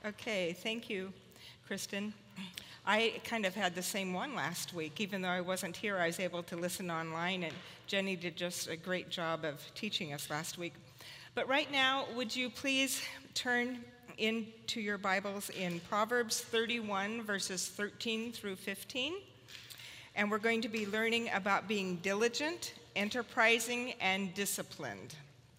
Okay, thank you, Kristen. I kind of had the same one last week. Even though I wasn't here, I was able to listen online, and Jenny did just a great job of teaching us last week. But right now, would you please turn into your Bibles in Proverbs 31, verses 13 through 15? And we're going to be learning about being diligent, enterprising, and disciplined.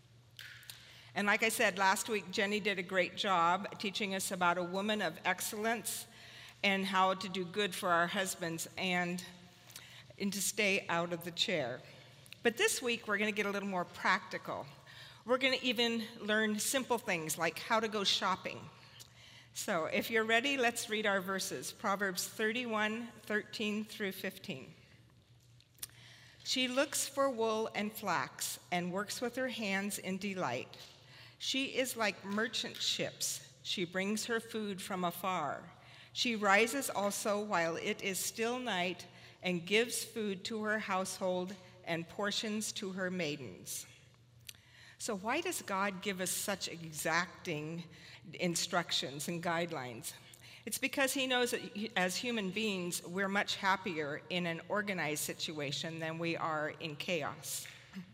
And like I said last week, Jenny did a great job teaching us about a woman of excellence and how to do good for our husbands and to stay out of the chair. But this week, we're going to get a little more practical. We're going to even learn simple things like how to go shopping. So if you're ready, let's read our verses. Proverbs 31, 13 through 15. She looks for wool and flax and works with her hands in delight. She is like merchant ships. She brings her food from afar. She rises also while it is still night and gives food to her household and portions to her maidens. So why does God give us such exacting instructions and guidelines? It's because he knows that as human beings, we're much happier in an organized situation than we are in chaos.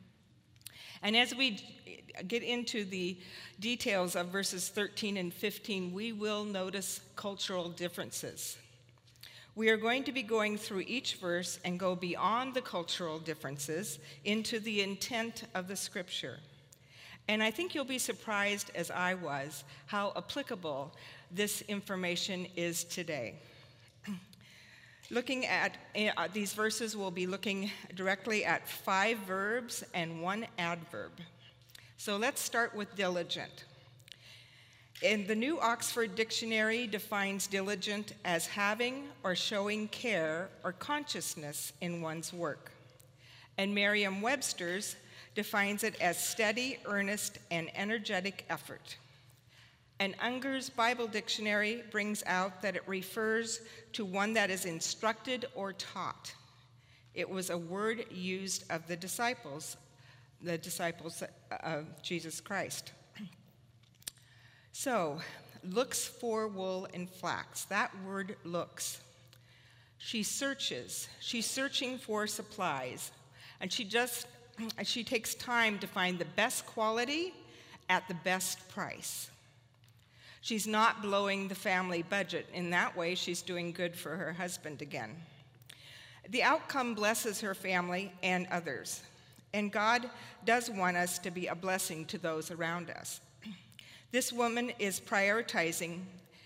And as we get into the details of verses 13 and 15, we will notice cultural differences. We are going to be going through each verse and go beyond the cultural differences into the intent of the scripture. And I think you'll be surprised, as I was, how applicable this information is today. Looking at these verses, we'll be looking directly at 5 verbs and 1 adverb. So let's start with diligent. In the New Oxford Dictionary defines diligent as having or showing care or consciousness in one's work. And Merriam-Webster's defines it as steady, earnest, and energetic effort. And Unger's Bible Dictionary brings out that it refers to one that is instructed or taught. It was a word used of the disciples of Jesus Christ. So, looks for wool and flax. That word looks. She searches. She's searching for supplies. And she takes time to find the best quality at the best price. She's not blowing the family budget. In that way, she's doing good for her husband again. The outcome blesses her family and others. And God does want us to be a blessing to those around us. This woman is prioritizing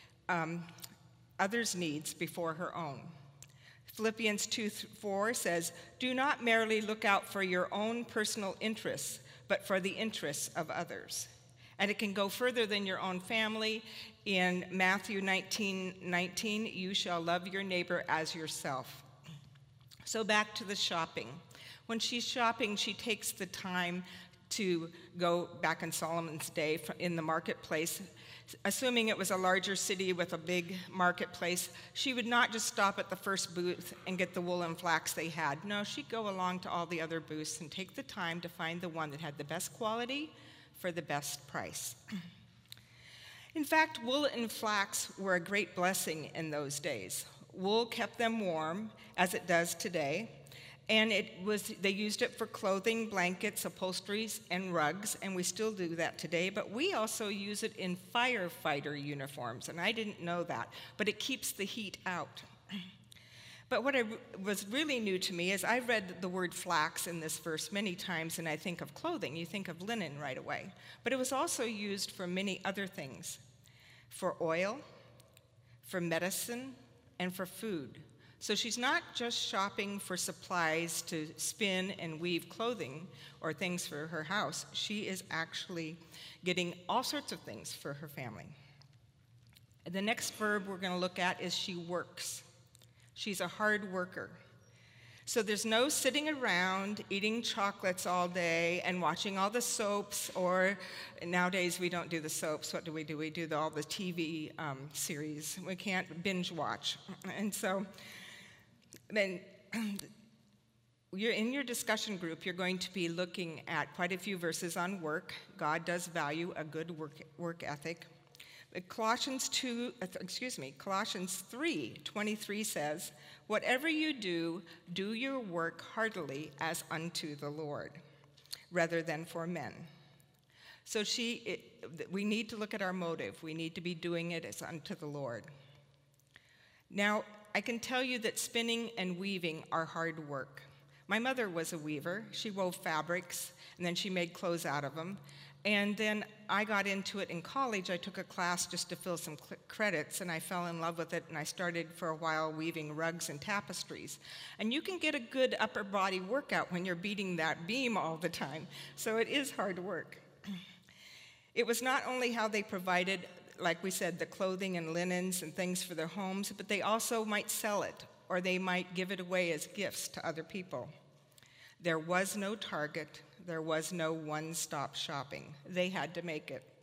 others' needs before her own. Philippians 2:4 says, "Do not merely look out for your own personal interests, but for the interests of others." And it can go further than your own family. In Matthew 19:19, you shall love your neighbor as yourself. So back to the shopping. When she's shopping, she takes the time to go back in Solomon's day in the marketplace. Assuming it was a larger city with a big marketplace, she would not just stop at the first booth and get the wool and flax they had. No, she'd go along to all the other booths and take the time to find the one that had the best quality for the best price. In fact, wool and flax were a great blessing in those days. Wool kept them warm, as it does today, and they used it for clothing, blankets, upholsteries, and rugs, and we still do that today, but we also use it in firefighter uniforms, and I didn't know that, but it keeps the heat out. But what was really new to me is I read the word flax in this verse many times, and I think of clothing. You think of linen right away. But it was also used for many other things, for oil, for medicine, and for food. So she's not just shopping for supplies to spin and weave clothing or things for her house. She is actually getting all sorts of things for her family. The next verb we're going to look at is she works. She's a hard worker. So there's no sitting around eating chocolates all day and watching all the soaps, or nowadays we don't do the soaps. What do? We do all the TV series. We can't binge watch. And so then you're in your discussion group, you're going to be looking at quite a few verses on work. God does value a good work ethic. Colossians 3:23 says, "Whatever you do, do your work heartily as unto the Lord, rather than for men." So we need to look at our motive. We need to be doing it as unto the Lord. Now, I can tell you that spinning and weaving are hard work. My mother was a weaver. She wove fabrics, and then she made clothes out of them. And then I got into it in college. I took a class just to fill some credits, and I fell in love with it, and I started for a while weaving rugs and tapestries. And you can get a good upper body workout when you're beating that beam all the time, so it is hard work. It was not only how they provided, like we said, the clothing and linens and things for their homes, but they also might sell it, or they might give it away as gifts to other people. There was no Target. There was no one-stop shopping. They had to make it.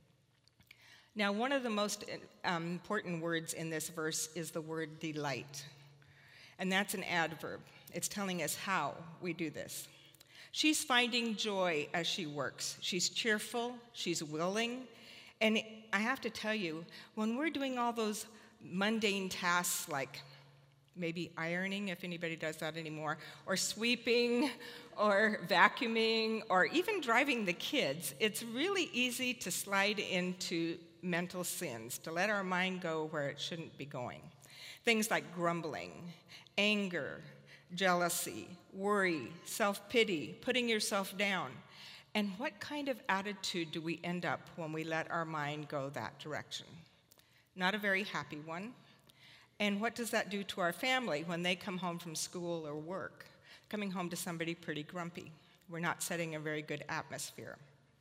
Now, one of the most important words in this verse is the word delight. And that's an adverb. It's telling us how we do this. She's finding joy as she works. She's cheerful, she's willing. And I have to tell you, when we're doing all those mundane tasks like maybe ironing, if anybody does that anymore, or sweeping, or vacuuming, or even driving the kids, it's really easy to slide into mental sins, to let our mind go where it shouldn't be going. Things like grumbling, anger, jealousy, worry, self-pity, putting yourself down. And what kind of attitude do we end up when we let our mind go that direction? Not a very happy one. And what does that do to our family when they come home from school or work? Coming home to somebody pretty grumpy. We're not setting a very good atmosphere.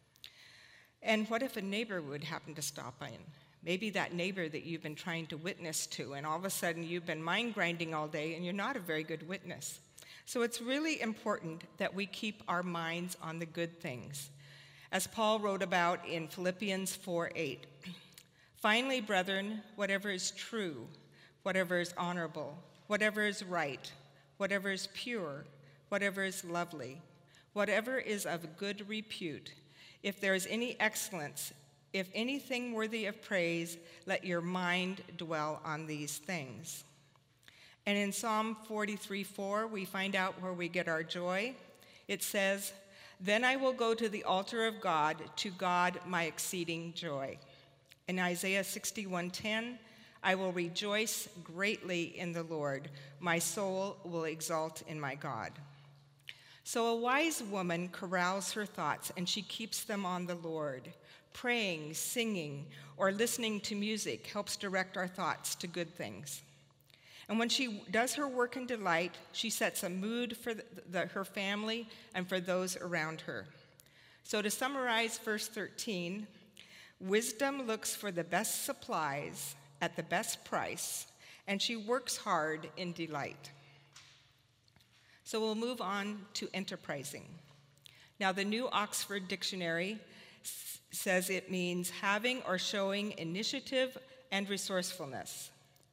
And what if a neighbor would happen to stop in? Maybe that neighbor that you've been trying to witness to, and all of a sudden you've been mind grinding all day and you're not a very good witness. So it's really important that we keep our minds on the good things. As Paul wrote about in Philippians 4:8, "Finally, brethren, whatever is true, whatever is honorable, whatever is right, whatever is pure, whatever is lovely, whatever is of good repute, if there is any excellence, if anything worthy of praise, let your mind dwell on these things." And in Psalm 43:4, we find out where we get our joy. It says, "Then I will go to the altar of God, to God my exceeding joy." In Isaiah 61:10, "I will rejoice greatly in the Lord. My soul will exult in my God." So a wise woman corrals her thoughts, and she keeps them on the Lord. Praying, singing, or listening to music helps direct our thoughts to good things. And when she does her work in delight, she sets a mood for her family and for those around her. So to summarize verse 13, wisdom looks for the best supplies at the best price, and she works hard in delight. So we'll move on to enterprising. Now, the New Oxford Dictionary says it means having or showing initiative and resourcefulness.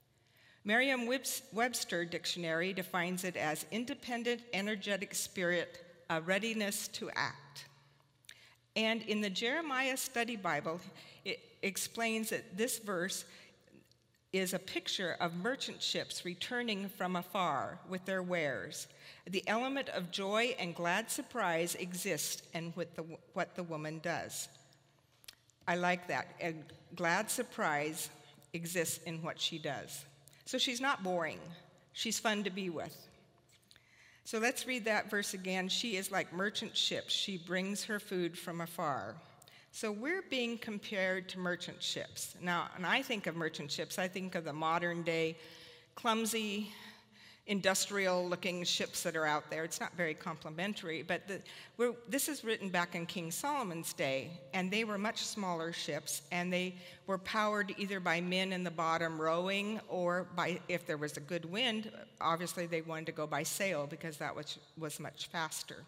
Merriam-Webster Dictionary defines it as independent, energetic spirit, a readiness to act. And in the Jeremiah Study Bible, it explains that this verse is a picture of merchant ships returning from afar with their wares. The element of joy and glad surprise exists in what the woman does. I like that. A glad surprise exists in what she does. So she's not boring. She's fun to be with. So let's read that verse again. She is like merchant ships. She brings her food from afar. So we're being compared to merchant ships. Now, when I think of merchant ships, I think of the modern day clumsy, industrial-looking ships that are out there. It's not very complimentary, but this is written back in King Solomon's day, and they were much smaller ships, and they were powered either by men in the bottom rowing, or by, if there was a good wind, obviously they wanted to go by sail because that was much faster.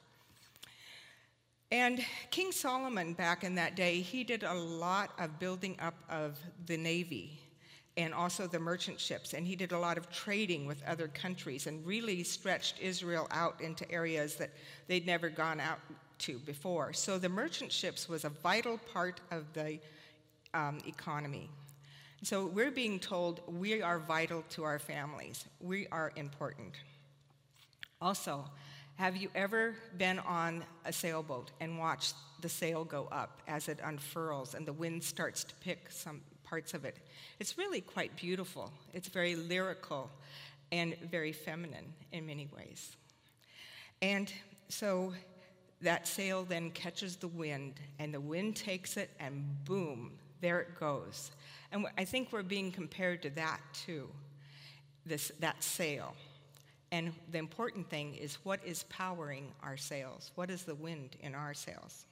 And King Solomon, back in that day, he did a lot of building up of the navy and also the merchant ships, and he did a lot of trading with other countries and really stretched Israel out into areas that they'd never gone out to before. So the merchant ships was a vital part of the economy. So we're being told we are vital to our families. We are important. Also, have you ever been on a sailboat and watched the sail go up as it unfurls and the wind starts to pick some parts of it? It's really quite beautiful. It's very lyrical and very feminine in many ways. And so that sail then catches the wind, and the wind takes it, and boom, there it goes. And I think we're being compared to that too, that sail. And the important thing is, what is powering our sails? What is the wind in our sails?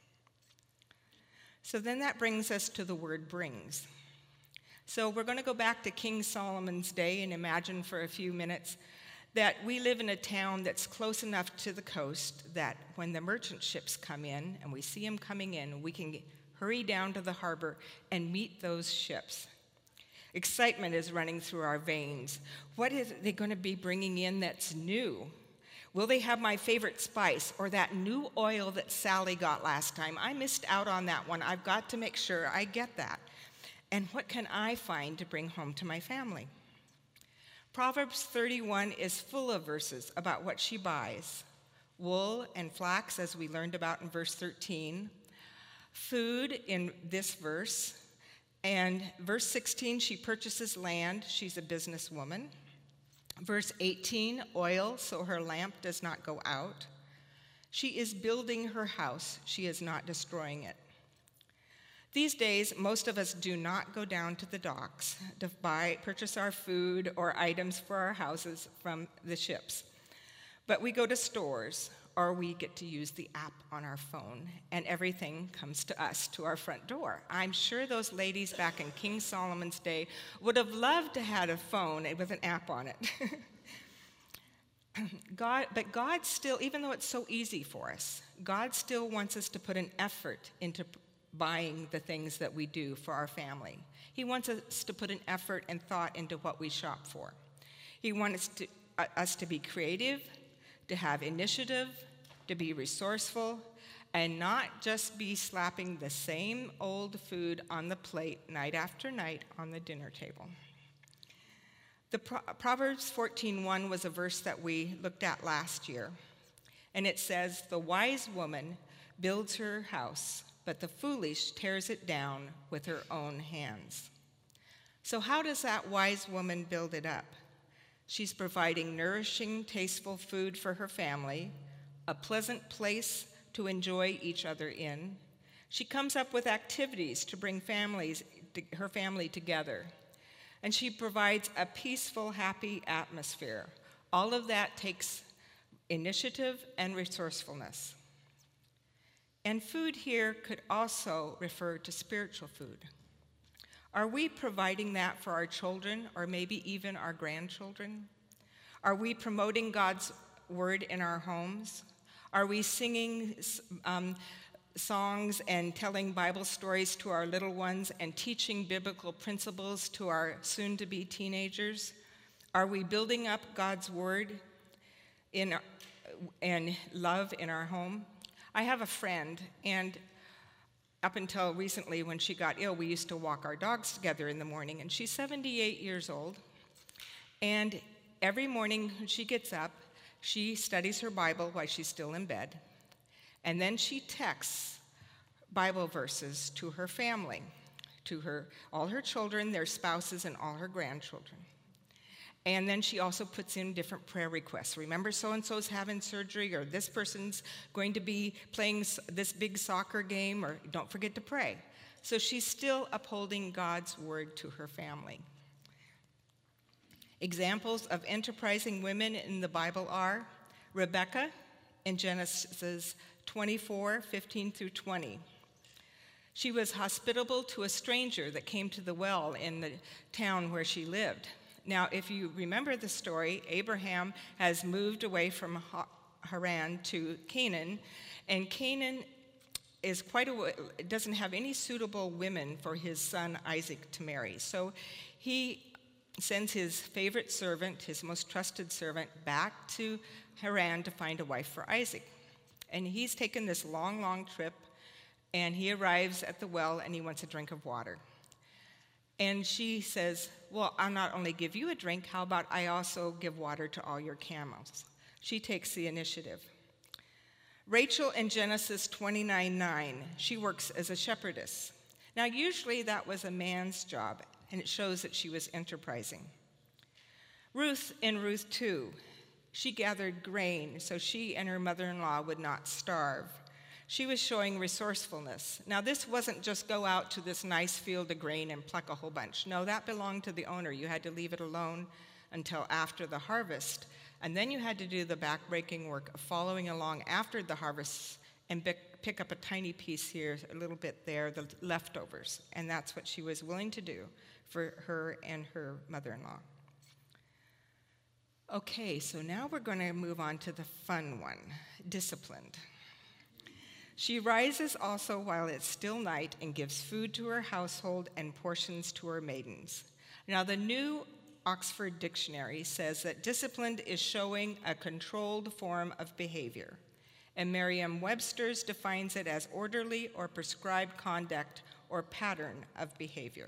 So then that brings us to the word brings. So we're going to go back to King Solomon's day and imagine for a few minutes that we live in a town that's close enough to the coast that when the merchant ships come in and we see them coming in, we can hurry down to the harbor and meet those ships. Excitement is running through our veins. What is they going to be bringing in that's new? Will they have my favorite spice or that new oil that Sally got last time? I missed out on that one. I've got to make sure I get that. And what can I find to bring home to my family? Proverbs 31 is full of verses about what she buys. Wool and flax, as we learned about in verse 13. Food in this verse. And verse 16, she purchases land. She's a businesswoman. Verse 18, oil, so her lamp does not go out. She is building her house. She is not destroying it. These days, most of us do not go down to the docks to purchase our food or items for our houses from the ships. But we go to stores, or we get to use the app on our phone, and everything comes to us, to our front door. I'm sure those ladies back in King Solomon's day would have loved to have a phone with an app on it. But God still, even though it's so easy for us, God still wants us to put an effort into buying the things that we do for our family. He wants us to put an effort and thought into what we shop for. He wants us to be creative, to have initiative, to be resourceful, and not just be slapping the same old food on the plate night after night on the dinner table. The Proverbs 14:1 was a verse that we looked at last year, and it says, "The wise woman builds her house, but the foolish tears it down with her own hands." So how does that wise woman build it up? She's providing nourishing, tasteful food for her family, a pleasant place to enjoy each other in. She comes up with activities to bring her family together. And she provides a peaceful, happy atmosphere. All of that takes initiative and resourcefulness. And food here could also refer to spiritual food. Are we providing that for our children or maybe even our grandchildren? Are we promoting God's word in our homes? Are we singing songs and telling Bible stories to our little ones and teaching biblical principles to our soon-to-be teenagers? Are we building up God's word and love in our home? I have a friend, and up until recently when she got ill, we used to walk our dogs together in the morning, and she's 78 years old. And every morning when she gets up, she studies her Bible while she's still in bed, and then she texts Bible verses to her family, to all her children, their spouses, and all her grandchildren. And then she also puts in different prayer requests. Remember, so-and-so's having surgery, or this person's going to be playing this big soccer game, or don't forget to pray. So she's still upholding God's word to her family. Examples of enterprising women in the Bible are Rebecca in Genesis 24:15 through 20. She was hospitable to a stranger that came to the well in the town where she lived. Now, if you remember the story, Abraham has moved away from Haran to Canaan, and Canaan is doesn't have any suitable women for his son Isaac to marry. So he sends his favorite servant, his most trusted servant, back to Haran to find a wife for Isaac. And he's taken this long, long trip, and he arrives at the well, and he wants a drink of water. And she says, well, I'll not only give you a drink, how about I also give water to all your camels? She takes the initiative. Rachel in Genesis 29:9, she works as a shepherdess. Now, usually that was a man's job, and it shows that she was enterprising. Ruth in Ruth 2, she gathered grain so she and her mother-in-law would not starve. She was showing resourcefulness. Now, this wasn't just go out to this nice field of grain and pluck a whole bunch. No, that belonged to the owner. You had to leave it alone until after the harvest. And then you had to do the backbreaking work of following along after the harvest and pick up a tiny piece here, a little bit there, the leftovers. And that's what she was willing to do for her and her mother-in-law. Okay, so now we're going to move on to the fun one, disciplined. She rises also while it's still night and gives food to her household and portions to her maidens. Now, the New Oxford Dictionary says that disciplined is showing a controlled form of behavior, and Merriam-Webster's defines it as orderly or prescribed conduct or pattern of behavior.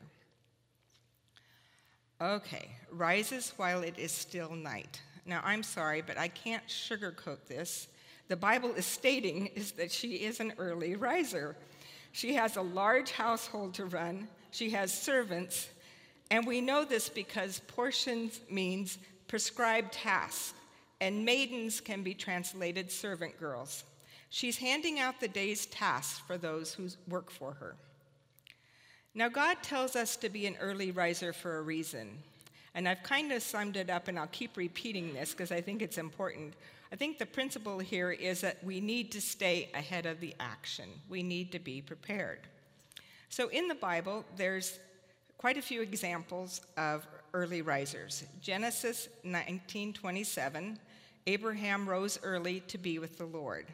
Okay, rises while it is still night. Now, I'm sorry, but I can't sugarcoat this. The Bible is stating is that she is an early riser. She has a large household to run. She has servants. And we know this because portions means prescribed tasks, and maidens can be translated servant girls. She's handing out the day's tasks for those who work for her. Now, God tells us to be an early riser for a reason. And I've kind of summed it up, and I'll keep repeating this because I think it's important. I think the principle here is that we need to stay ahead of the action. We need to be prepared. So in the Bible, there's quite a few examples of early risers. Genesis 19:27, Abraham rose early to be with the Lord.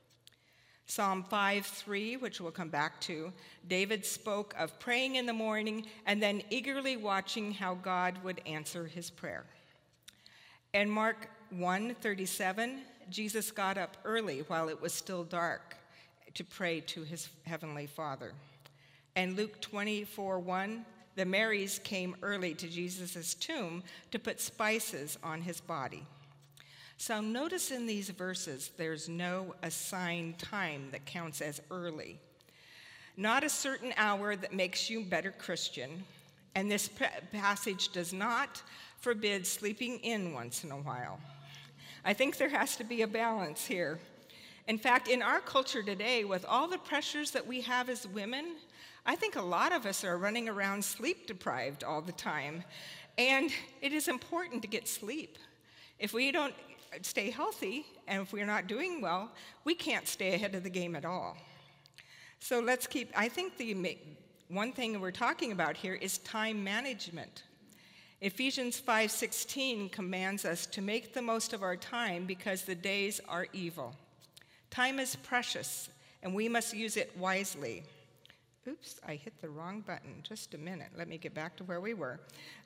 Psalm 5:3, which we'll come back to, David spoke of praying in the morning and then eagerly watching how God would answer his prayer. And Mark 1:37, Jesus got up early while it was still dark to pray to his heavenly Father. And Luke 24:1, the Marys came early to Jesus' tomb to put spices on his body. So notice in these verses, there's no assigned time that counts as early. Not a certain hour that makes you a better Christian. And this passage does not forbid sleeping in once in a while. I think there has to be a balance here. In fact, in our culture today, with all the pressures that we have as women, I think a lot of us are running around sleep deprived all the time. And it is important to get sleep. If we don't stay healthy, and if we're not doing well, we can't stay ahead of the game at all. So I think the one thing we're talking about here is time management. Ephesians 5:16 commands us to make the most of our time because the days are evil. Time is precious, and we must use it wisely. Oops, I hit the wrong button. Just a minute. Let me get back to where we were.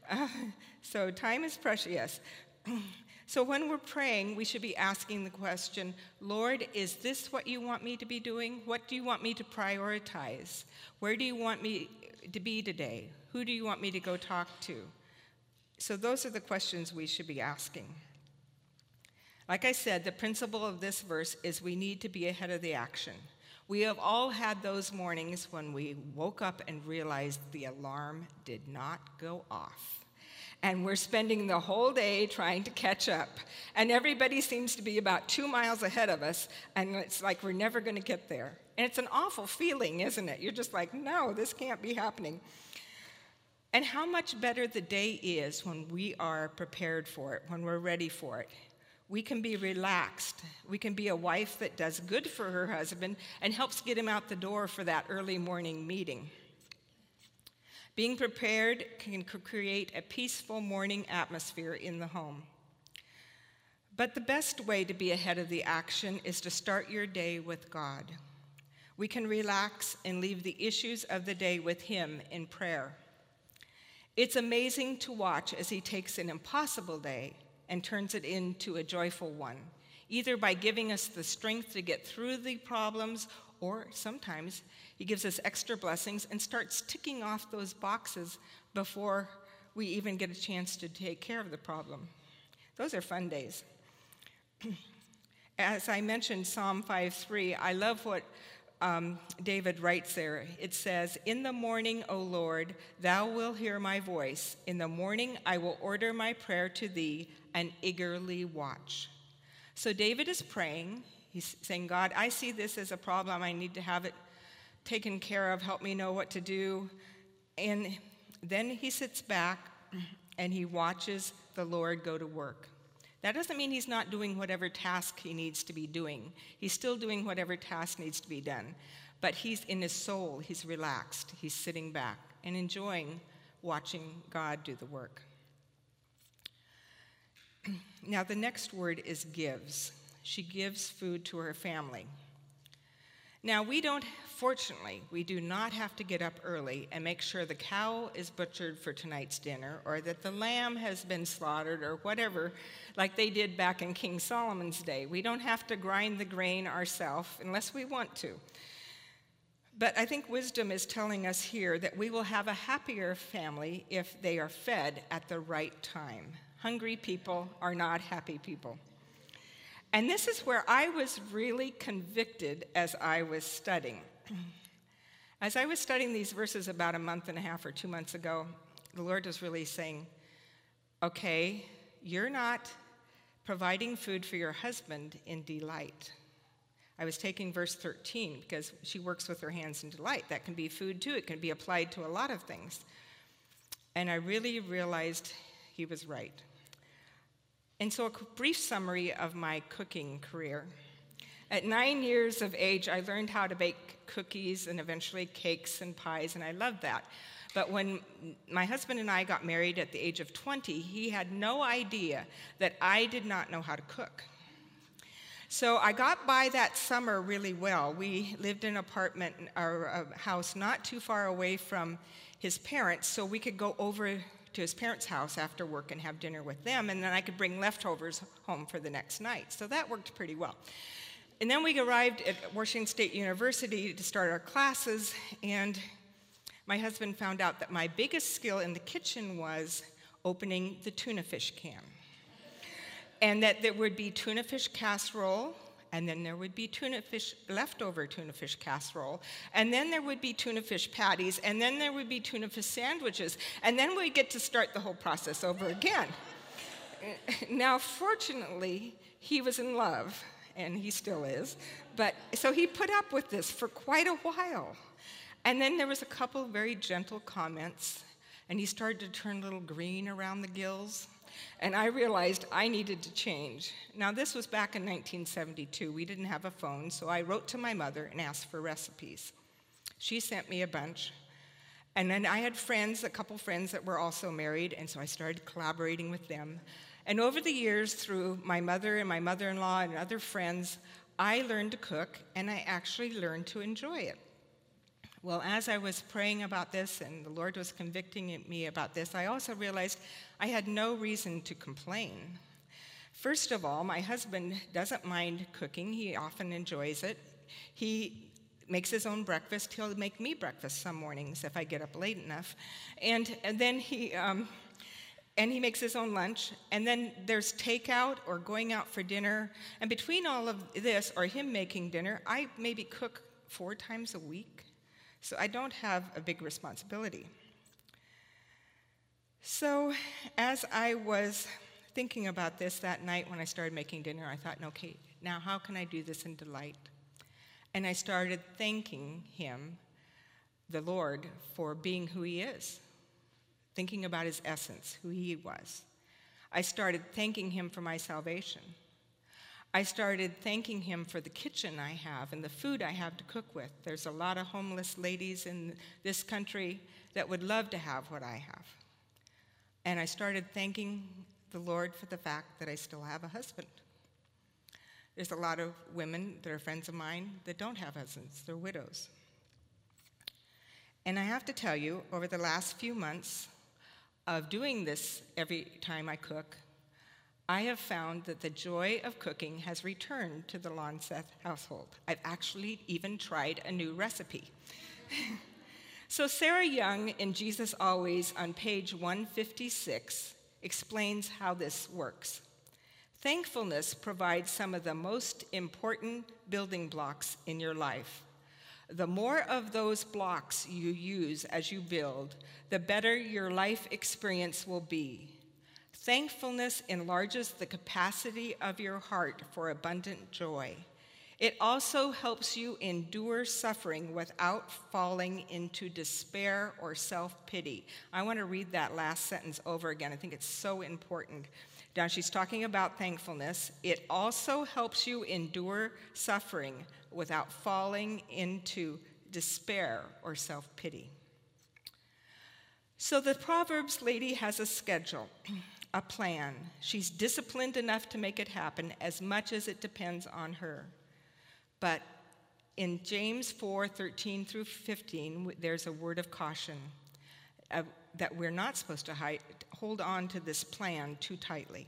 So time is precious, yes. So when we're praying, we should be asking the question, Lord, is this what you want me to be doing? What do you want me to prioritize? Where do you want me to be today? Who do you want me to go talk to? So those are the questions we should be asking. Like I said, the principle of this verse is we need to be ahead of the action. We have all had those mornings when we woke up and realized the alarm did not go off. And we're spending the whole day trying to catch up. And everybody seems to be about 2 miles ahead of us, and it's like we're never going to get there. And it's an awful feeling, isn't it? You're just like, no, this can't be happening. And how much better the day is when we are prepared for it, when we're ready for it. We can be relaxed. We can be a wife that does good for her husband and helps get him out the door for that early morning meeting. Being prepared can create a peaceful morning atmosphere in the home. But the best way to be ahead of the action is to start your day with God. We can relax and leave the issues of the day with Him in prayer. It's amazing to watch as He takes an impossible day and turns it into a joyful one, either by giving us the strength to get through the problems, or sometimes He gives us extra blessings and starts ticking off those boxes before we even get a chance to take care of the problem. Those are fun days. As I mentioned, Psalm 5:3, I love what David writes there. It says, "In the morning, O Lord, thou wilt hear my voice. In the morning I will order my prayer to thee and eagerly watch." So David is praying. He's saying, God, I see this as a problem. I need to have it taken care of. Help me know what to do. And then he sits back and he watches the Lord go to work. That doesn't mean he's not doing whatever task he needs to be doing. He's still doing whatever task needs to be done. But he's in his soul, he's relaxed. He's sitting back and enjoying watching God do the work. Now, the next word is gives. She gives food to her family. Now, fortunately, we do not have to get up early and make sure the cow is butchered for tonight's dinner or that the lamb has been slaughtered or whatever, like they did back in King Solomon's day. We don't have to grind the grain ourselves unless we want to. But I think wisdom is telling us here that we will have a happier family if they are fed at the right time. Hungry people are not happy people. And this is where I was really convicted as I was studying. As I was studying these verses about a month and a half or 2 months ago, the Lord was really saying, okay, you're not providing food for your husband in delight. I was taking verse 13 because she works with her hands in delight. That can be food too. It can be applied to a lot of things. And I really realized he was right. And so a brief summary of my cooking career. At 9 years of age, I learned how to bake cookies and eventually cakes and pies, and I loved that. But when my husband and I got married at the age of 20, he had no idea that I did not know how to cook. So I got by that summer really well. We lived in an apartment or a house not too far away from his parents, so we could go over to his parents' house after work and have dinner with them, and then I could bring leftovers home for the next night. So that worked pretty well. And then we arrived at Washington State University to start our classes, and my husband found out that my biggest skill in the kitchen was opening the tuna fish can. And that there would be tuna fish casserole, and then there would be leftover tuna fish casserole, and then there would be tuna fish patties, and then there would be tuna fish sandwiches, and then we get to start the whole process over again. Now, fortunately, he was in love, and he still is, but so he put up with this for quite a while. And then there was a couple of very gentle comments, and he started to turn a little green around the gills. And I realized I needed to change. Now, this was back in 1972. We didn't have a phone, so I wrote to my mother and asked for recipes. She sent me a bunch. And then I had a couple friends that were also married, and so I started collaborating with them. And over the years, through my mother and my mother-in-law and other friends, I learned to cook, and I actually learned to enjoy it. Well, as I was praying about this and the Lord was convicting me about this, I also realized I had no reason to complain. First of all, my husband doesn't mind cooking. He often enjoys it. He makes his own breakfast. He'll make me breakfast some mornings if I get up late enough. And then he makes his own lunch. And then there's takeout or going out for dinner. And between all of this, or him making dinner, I maybe cook 4 times a week. So I don't have a big responsibility. So as I was thinking about this that night when I started making dinner, I thought, okay, now how can I do this in delight? And I started thanking him, the Lord, for being who he is, thinking about his essence, who he was. I started thanking him for my salvation. I started thanking him for the kitchen I have and the food I have to cook with. There's a lot of homeless ladies in this country that would love to have what I have. And I started thanking the Lord for the fact that I still have a husband. There's a lot of women that are friends of mine that don't have husbands. They're widows. And I have to tell you, over the last few months of doing this every time I cook, I have found that the joy of cooking has returned to the Lonseth household. I've actually even tried a new recipe. So Sarah Young in Jesus Always on page 156 explains how this works. Thankfulness provides some of the most important building blocks in your life. The more of those blocks you use as you build, the better your life experience will be. Thankfulness enlarges the capacity of your heart for abundant joy. It also helps you endure suffering without falling into despair or self-pity. I want to read that last sentence over again. I think it's so important. Now, she's talking about thankfulness. It also helps you endure suffering without falling into despair or self-pity. So the Proverbs lady has a schedule, a plan. She's disciplined enough to make it happen as much as it depends on her. But in James 4:13 through 15, there's a word of caution that we're not supposed to hold on to this plan too tightly.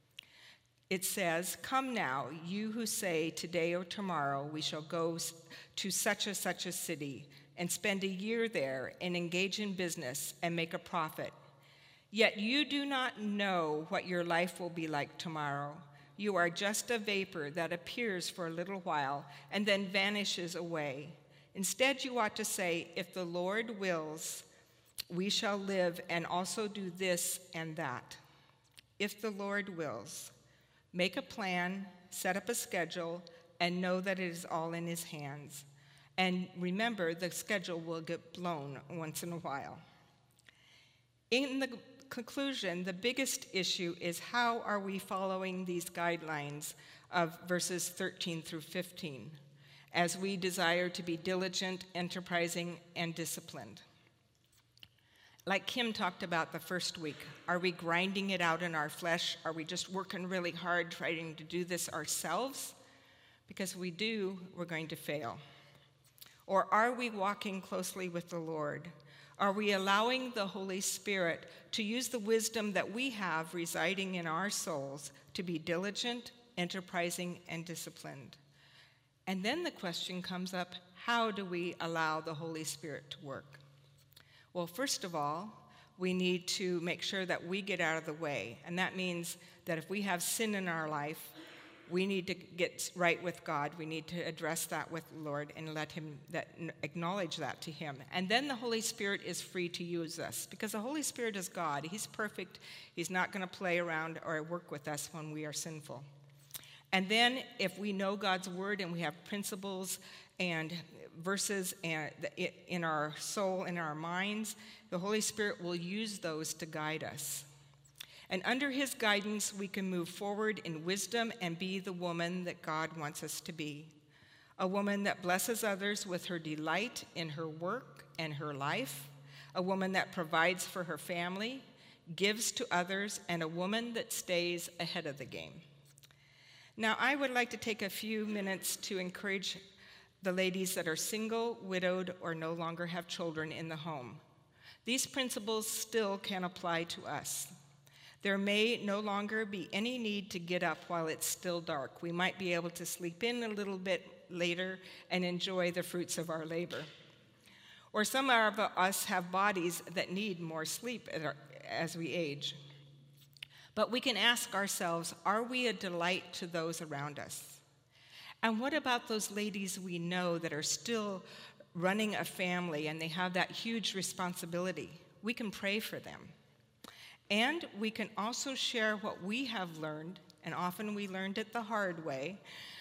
It says, "Come now, you who say today or tomorrow we shall go to such a city and spend a year there and engage in business and make a profit. Yet you do not know what your life will be like tomorrow. You are just a vapor that appears for a little while and then vanishes away. Instead, you ought to say, if the Lord wills, we shall live and also do this and that. If the Lord wills, make a plan, set up a schedule, and know that it is all in his hands. And remember, the schedule will get blown once in a while." In the conclusion, the biggest issue is how are we following these guidelines of verses 13 through 15 as we desire to be diligent, enterprising, and disciplined. Like Kim talked about the first week, are we grinding it out in our flesh? Are we just working really hard trying to do this ourselves? Because if we do, we're going to fail. Or are we walking closely with the Lord? Are we allowing the Holy Spirit to use the wisdom that we have residing in our souls to be diligent, enterprising, and disciplined? And then the question comes up, how do we allow the Holy Spirit to work? Well, first of all, we need to make sure that we get out of the way. And that means that if we have sin in our life, we need to get right with God. We need to address that with the Lord and acknowledge that to him. And then the Holy Spirit is free to use us because the Holy Spirit is God. He's perfect. He's not going to play around or work with us when we are sinful. And then if we know God's word and we have principles and verses in our soul, in our minds, the Holy Spirit will use those to guide us. And under his guidance, we can move forward in wisdom and be the woman that God wants us to be. A woman that blesses others with her delight in her work and her life. A woman that provides for her family, gives to others, and a woman that stays ahead of the game. Now, I would like to take a few minutes to encourage the ladies that are single, widowed, or no longer have children in the home. These principles still can apply to us. There may no longer be any need to get up while it's still dark. We might be able to sleep in a little bit later and enjoy the fruits of our labor. Or some of us have bodies that need more sleep as we age. But we can ask ourselves, are we a delight to those around us? And what about those ladies we know that are still running a family and they have that huge responsibility? We can pray for them. And we can also share what we have learned, and often we learned it the hard way,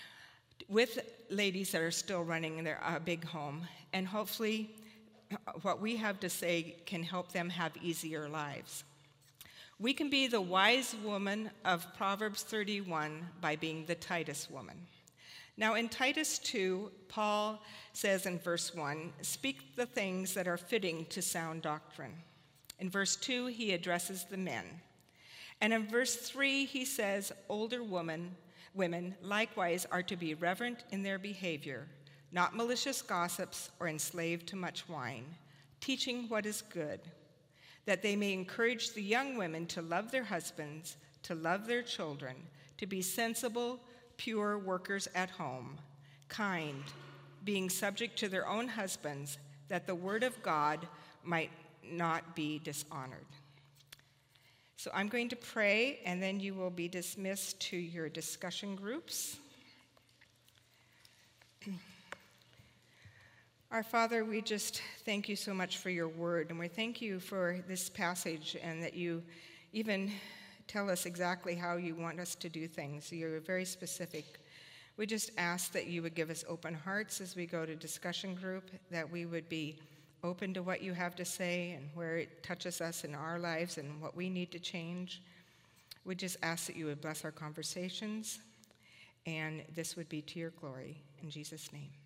with ladies that are still running their big home. And hopefully what we have to say can help them have easier lives. We can be the wise woman of Proverbs 31 by being the Titus woman. Now in Titus 2, Paul says in verse 1, "Speak the things that are fitting to sound doctrine." In verse 2, he addresses the men. And in verse 3, he says, older women likewise are to be reverent in their behavior, not malicious gossips or enslaved to much wine, teaching what is good, that they may encourage the young women to love their husbands, to love their children, to be sensible, pure workers at home, kind, being subject to their own husbands, that the word of God might not be dishonored. So I'm going to pray, and then you will be dismissed to your discussion groups. Our Father, we just thank you so much for your word, and we thank you for this passage and that you even tell us exactly how you want us to do things. You're very specific. We just ask that you would give us open hearts as we go to discussion group, that we would be open to what you have to say and where it touches us in our lives and what we need to change. We just ask that you would bless our conversations, and this would be to your glory. In Jesus' name.